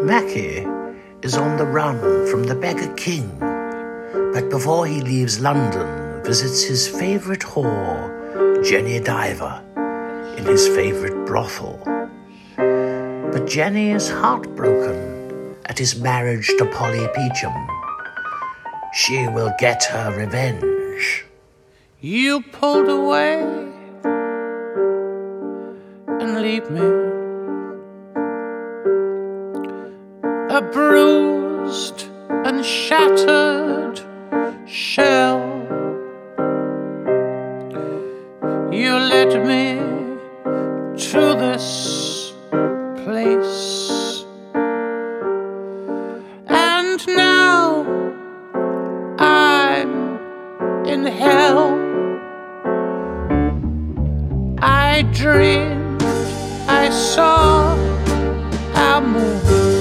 Mackie is on the run from the Beggar King, but before he leaves London, visits his favourite whore, Jenny Diver, in his favourite brothel. But Jenny is heartbroken at his marriage to Polly Peachum. She will get her revenge. You pulled away and leave me a bruised and shattered shell. You led me to this place, and now I'm in hell. I dream